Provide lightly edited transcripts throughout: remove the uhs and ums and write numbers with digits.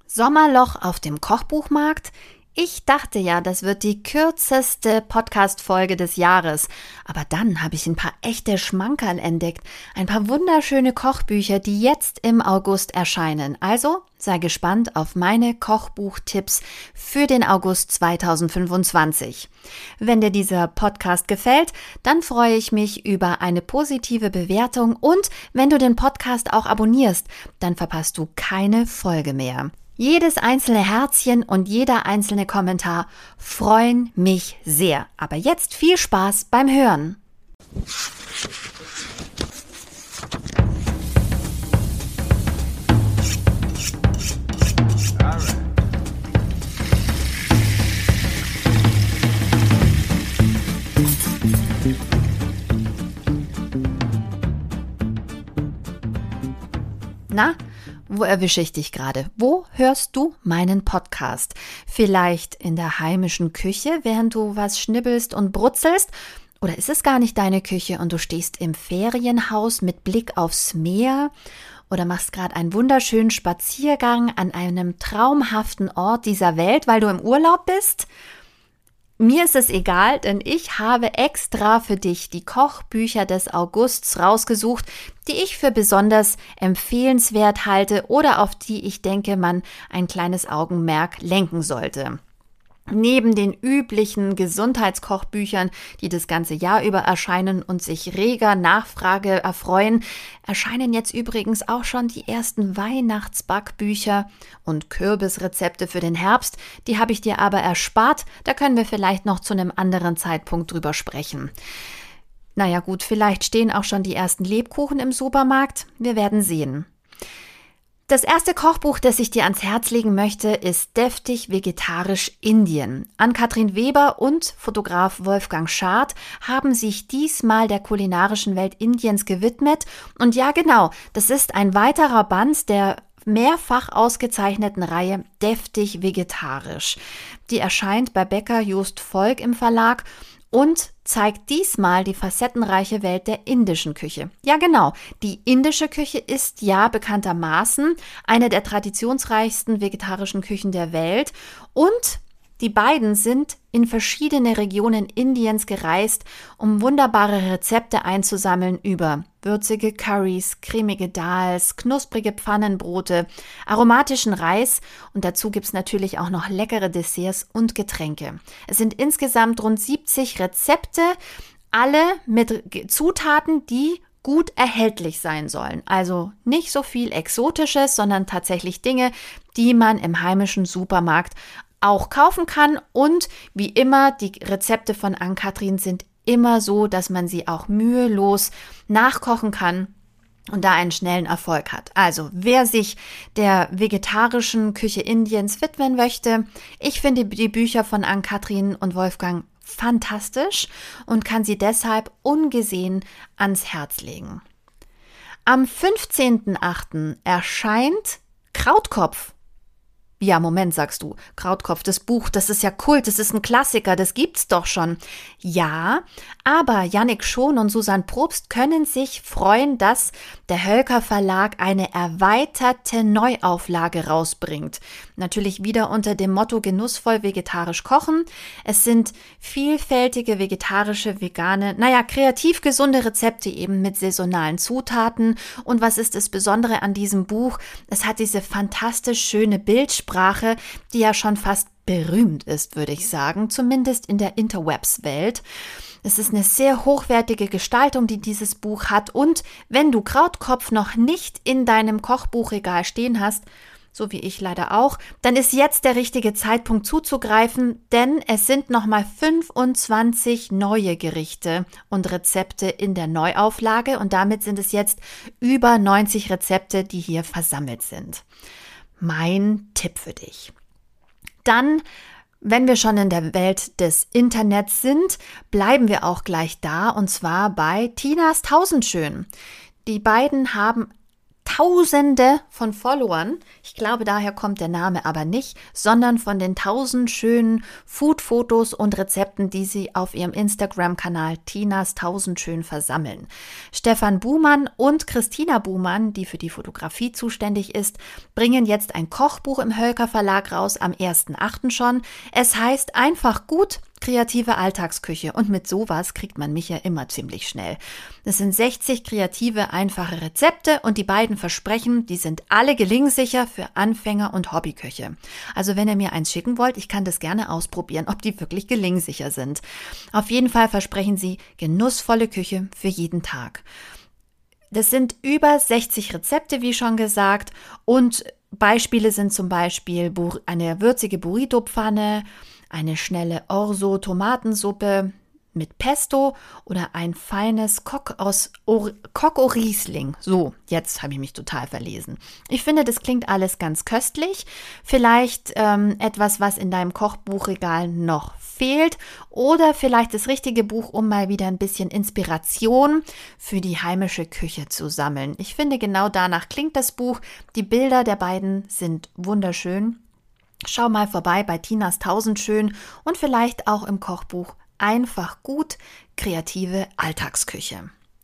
Sommerloch auf dem Kochbuchmarkt? Ich dachte ja, das wird die kürzeste Podcast-Folge des Jahres. Aber dann habe ich ein paar echte Schmankerl entdeckt. Ein paar wunderschöne Kochbücher, die jetzt im August erscheinen. Also sei gespannt auf meine Kochbuchtipps für den August 2025. Wenn dir dieser Podcast gefällt, dann freue ich mich über eine positive Bewertung und wenn du den Podcast auch abonnierst, dann verpasst du keine Folge mehr. Jedes einzelne Herzchen und jeder einzelne Kommentar freuen mich sehr. Aber jetzt viel Spaß beim Hören. Na? Wo erwische ich dich gerade? Wo hörst du meinen Podcast? Vielleicht in der heimischen Küche, während du was schnibbelst und brutzelst? Oder ist es gar nicht deine Küche und du stehst im Ferienhaus mit Blick aufs Meer? Oder machst gerade einen wunderschönen Spaziergang an einem traumhaften Ort dieser Welt, weil du im Urlaub bist? Mir ist es egal, denn ich habe extra für dich die Kochbücher des Augusts rausgesucht, die ich für besonders empfehlenswert halte oder auf die ich denke, man ein kleines Augenmerk lenken sollte. Neben den üblichen Gesundheitskochbüchern, die das ganze Jahr über erscheinen und sich reger Nachfrage erfreuen, erscheinen jetzt übrigens auch schon die ersten Weihnachtsbackbücher und Kürbisrezepte für den Herbst. Die habe ich dir aber erspart, da können wir vielleicht noch zu einem anderen Zeitpunkt drüber sprechen. Naja gut, vielleicht stehen auch schon die ersten Lebkuchen im Supermarkt, wir werden sehen. Das erste Kochbuch, das ich dir ans Herz legen möchte, ist Deftig vegetarisch Indien. Ann-Kathrin Weber und Fotograf Wolfgang Schad haben sich diesmal der kulinarischen Welt Indiens gewidmet. Und ja genau, das ist ein weiterer Band der mehrfach ausgezeichneten Reihe Deftig vegetarisch. Die erscheint bei Becker Just Volk im Verlag und zeigt diesmal die facettenreiche Welt der indischen Küche. Ja genau, die indische Küche ist ja bekanntermaßen eine der traditionsreichsten vegetarischen Küchen der Welt und die beiden sind in verschiedene Regionen Indiens gereist, um wunderbare Rezepte einzusammeln über würzige Currys, cremige Dals, knusprige Pfannenbrote, aromatischen Reis und dazu gibt's natürlich auch noch leckere Desserts und Getränke. Es sind insgesamt rund 70 Rezepte, alle mit Zutaten, die gut erhältlich sein sollen. Also nicht so viel Exotisches, sondern tatsächlich Dinge, die man im heimischen Supermarkt auch kaufen kann und wie immer, die Rezepte von Ann-Kathrin sind immer so, dass man sie auch mühelos nachkochen kann und da einen schnellen Erfolg hat. Also, wer sich der vegetarischen Küche Indiens widmen möchte, ich finde die Bücher von Ann-Kathrin und Wolfgang fantastisch und kann sie deshalb ungesehen ans Herz legen. Am 15.08. erscheint Krautkopf. Ja, Moment, sagst du. Krautkopf, das Buch, das ist ja Kult, das ist ein Klassiker, das gibt's doch schon. Ja, aber Jannik Schon und Susanne Probst können sich freuen, dass der Hölker Verlag eine erweiterte Neuauflage rausbringt. Natürlich wieder unter dem Motto genussvoll vegetarisch kochen. Es sind vielfältige vegetarische, vegane, kreativ gesunde Rezepte eben mit saisonalen Zutaten. Und was ist das Besondere an diesem Buch? Es hat diese fantastisch schöne Bildsprache, die ja schon fast berühmt ist, würde ich sagen, zumindest in der Interwebs-Welt. Es ist eine sehr hochwertige Gestaltung, die dieses Buch hat und wenn du Krautkopf noch nicht in deinem Kochbuchregal stehen hast, so wie ich leider auch, dann ist jetzt der richtige Zeitpunkt zuzugreifen, denn es sind nochmal 25 neue Gerichte und Rezepte in der Neuauflage und damit sind es jetzt über 90 Rezepte, die hier versammelt sind. Mein Tipp für dich. Dann, wenn wir schon in der Welt des Internets sind, bleiben wir auch gleich da und zwar bei Tinas Tausendschön. Die beiden haben Tausende von Followern. Ich glaube, daher kommt der Name aber nicht, sondern von den 1000 schönen Food-Fotos und Rezepten, die sie auf ihrem Instagram-Kanal Tinas 1000 schön versammeln. Stefan Buhmann und Christina Buhmann, die für die Fotografie zuständig ist, bringen jetzt ein Kochbuch im Hölker Verlag raus, am 1.8. schon. Es heißt einfach gut, kreative Alltagsküche, und mit sowas kriegt man mich ja immer ziemlich schnell. Es sind 60 kreative, einfache Rezepte und die beiden versprechen, die sind alle gelingsicher für Anfänger und Hobbyköche. Also wenn ihr mir eins schicken wollt, ich kann das gerne ausprobieren, ob die wirklich gelingsicher sind. Auf jeden Fall versprechen sie genussvolle Küche für jeden Tag. Das sind über 60 Rezepte, wie schon gesagt, und Beispiele sind zum Beispiel eine würzige Burrito-Pfanne, eine schnelle Orzo-Tomatensuppe mit Pesto oder ein feines Coq au Riesling. So, jetzt habe ich mich total verlesen. Ich finde, das klingt alles ganz köstlich. Vielleicht etwas, was in deinem Kochbuchregal noch fehlt, oder vielleicht das richtige Buch, um mal wieder ein bisschen Inspiration für die heimische Küche zu sammeln. Ich finde, genau danach klingt das Buch. Die Bilder der beiden sind wunderschön. Schau mal vorbei bei Tinas 1000 schön und vielleicht auch im Kochbuch Einfach gut, kreative Alltagsküche.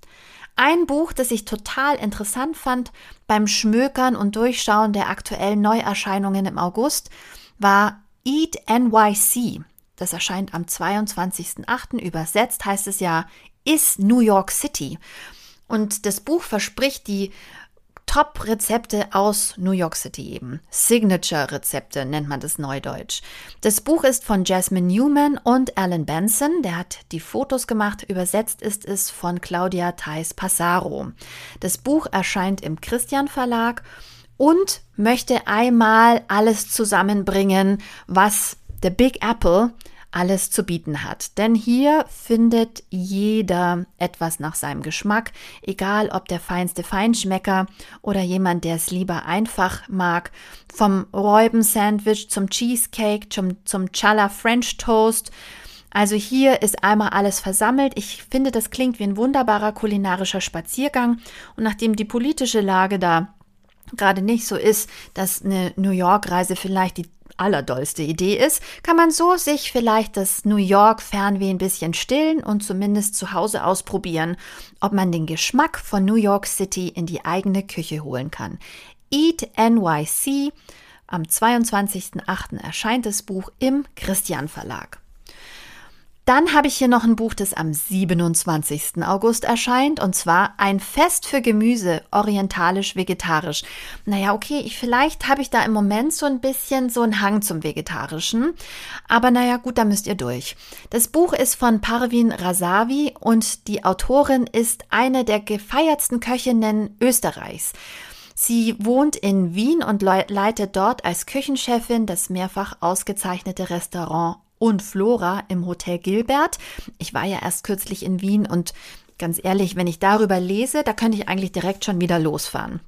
Ein Buch, das ich total interessant fand beim Schmökern und Durchschauen der aktuellen Neuerscheinungen im August, war Eat NYC. Das erscheint am 22.08. Übersetzt heißt es ja, Is New York City. Und das Buch verspricht die Top-Rezepte aus New York City eben. Signature-Rezepte nennt man das neudeutsch. Das Buch ist von Jasmine Newman und Alan Benson. Der hat die Fotos gemacht. Übersetzt ist es von Claudia Theis-Passaro. Das Buch erscheint im Christian Verlag und möchte einmal alles zusammenbringen, was der Big Apple alles zu bieten hat. Denn hier findet jeder etwas nach seinem Geschmack, egal ob der feinste Feinschmecker oder jemand, der es lieber einfach mag. Vom Räuben-Sandwich zum Cheesecake, zum Challah French Toast. Also hier ist einmal alles versammelt. Ich finde, das klingt wie ein wunderbarer kulinarischer Spaziergang. Und nachdem die politische Lage da gerade nicht so ist, dass eine New York-Reise vielleicht die allerdollste Idee ist, kann man so sich vielleicht das New York-Fernweh ein bisschen stillen und zumindest zu Hause ausprobieren, ob man den Geschmack von New York City in die eigene Küche holen kann. Eat NYC, am 22.08. erscheint das Buch im Christian Verlag. Dann habe ich hier noch ein Buch, das am 27. August erscheint, und zwar ein Fest für Gemüse, orientalisch-vegetarisch. Naja, okay, vielleicht habe ich da im Moment so ein bisschen so einen Hang zum Vegetarischen, aber naja, gut, da müsst ihr durch. Das Buch ist von Parvin Razavi und die Autorin ist eine der gefeiertsten Köchinnen Österreichs. Sie wohnt in Wien und leitet dort als Küchenchefin das mehrfach ausgezeichnete Restaurant und Flora im Hotel Gilbert. Ich war ja erst kürzlich in Wien und ganz ehrlich, wenn ich darüber lese, da könnte ich eigentlich direkt schon wieder losfahren.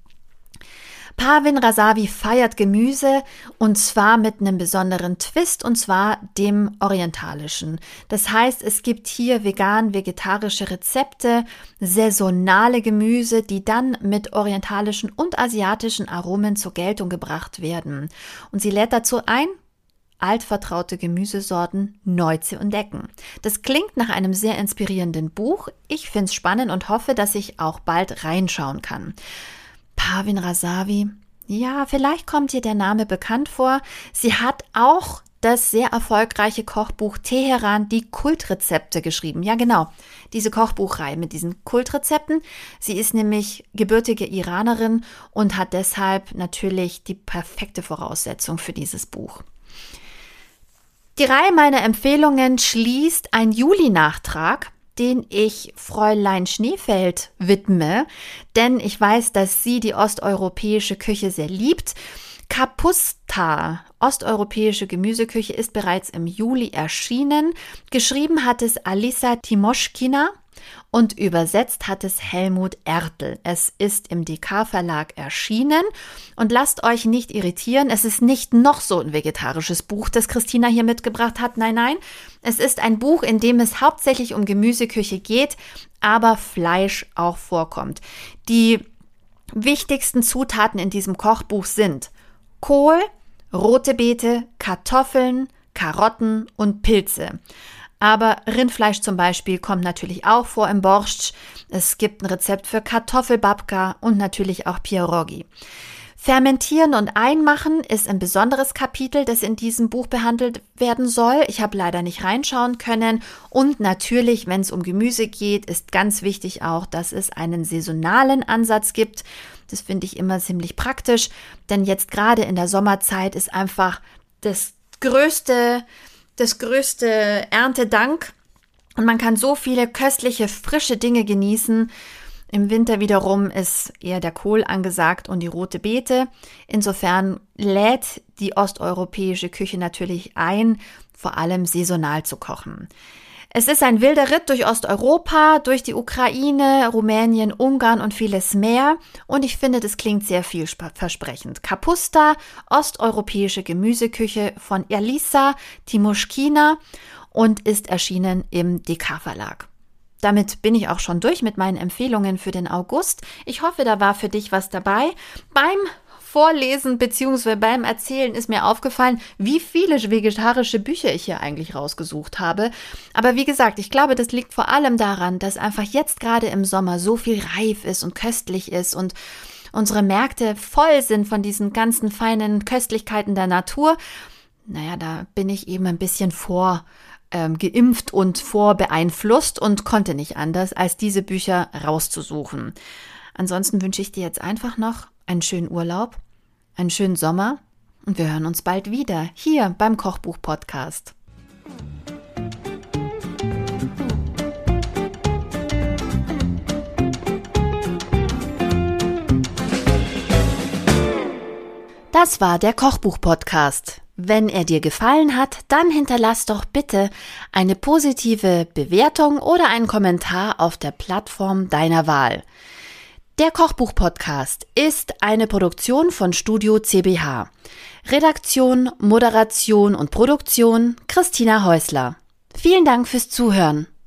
Parvin Razavi feiert Gemüse und zwar mit einem besonderen Twist, und zwar dem orientalischen. Das heißt, es gibt hier vegan-vegetarische Rezepte, saisonale Gemüse, die dann mit orientalischen und asiatischen Aromen zur Geltung gebracht werden. Und sie lädt dazu ein, altvertraute Gemüsesorten neu zu entdecken. Das klingt nach einem sehr inspirierenden Buch. Ich finde es spannend und hoffe, dass ich auch bald reinschauen kann. Parvin Razavi, ja, vielleicht kommt dir der Name bekannt vor. Sie hat auch das sehr erfolgreiche Kochbuch Teheran, die Kultrezepte geschrieben. Ja, genau, diese Kochbuchreihe mit diesen Kultrezepten. Sie ist nämlich gebürtige Iranerin und hat deshalb natürlich die perfekte Voraussetzung für dieses Buch. Die Reihe meiner Empfehlungen schließt ein Juli-Nachtrag, den ich Fräulein Schneefeld widme, denn ich weiß, dass sie die osteuropäische Küche sehr liebt. Kapusta, osteuropäische Gemüseküche, ist bereits im Juli erschienen. Geschrieben hat es Alisa Timoschkina und übersetzt hat es Helmut Ertl. Es ist im DK-Verlag erschienen und lasst euch nicht irritieren, es ist nicht noch so ein vegetarisches Buch, das Christina hier mitgebracht hat. Nein, nein, es ist ein Buch, in dem es hauptsächlich um Gemüseküche geht, aber Fleisch auch vorkommt. Die wichtigsten Zutaten in diesem Kochbuch sind Kohl, rote Beete, Kartoffeln, Karotten und Pilze. Aber Rindfleisch zum Beispiel kommt natürlich auch vor im Borscht. Es gibt ein Rezept für Kartoffelbabka und natürlich auch Pierogi. Fermentieren und Einmachen ist ein besonderes Kapitel, das in diesem Buch behandelt werden soll. Ich habe leider nicht reinschauen können. Und natürlich, wenn es um Gemüse geht, ist ganz wichtig auch, dass es einen saisonalen Ansatz gibt. Das finde ich immer ziemlich praktisch, denn jetzt gerade in der Sommerzeit ist einfach das größte Erntedank und man kann so viele köstliche, frische Dinge genießen. Im Winter wiederum ist eher der Kohl angesagt und die rote Beete. Insofern lädt die osteuropäische Küche natürlich ein, vor allem saisonal zu kochen. Es ist ein wilder Ritt durch Osteuropa, durch die Ukraine, Rumänien, Ungarn und vieles mehr. Und ich finde, das klingt sehr vielversprechend. Kapusta, osteuropäische Gemüseküche von Elisa Timoschkina und ist erschienen im DK Verlag. Damit bin ich auch schon durch mit meinen Empfehlungen für den August. Ich hoffe, da war für dich was dabei. Beim Vorlesen bzw. beim Erzählen ist mir aufgefallen, wie viele vegetarische Bücher ich hier eigentlich rausgesucht habe. Aber wie gesagt, ich glaube, das liegt vor allem daran, dass einfach jetzt gerade im Sommer so viel reif ist und köstlich ist und unsere Märkte voll sind von diesen ganzen feinen Köstlichkeiten der Natur. Naja, da bin ich eben ein bisschen geimpft und vorbeeinflusst und konnte nicht anders, als diese Bücher rauszusuchen. Ansonsten wünsche ich dir jetzt einfach noch einen schönen Urlaub, einen schönen Sommer und wir hören uns bald wieder hier beim Kochbuch-Podcast. Das war der Kochbuch-Podcast. Wenn er dir gefallen hat, dann hinterlass doch bitte eine positive Bewertung oder einen Kommentar auf der Plattform deiner Wahl. Der Kochbuch-Podcast ist eine Produktion von Studio CBH. Redaktion, Moderation und Produktion Christina Häusler. Vielen Dank fürs Zuhören.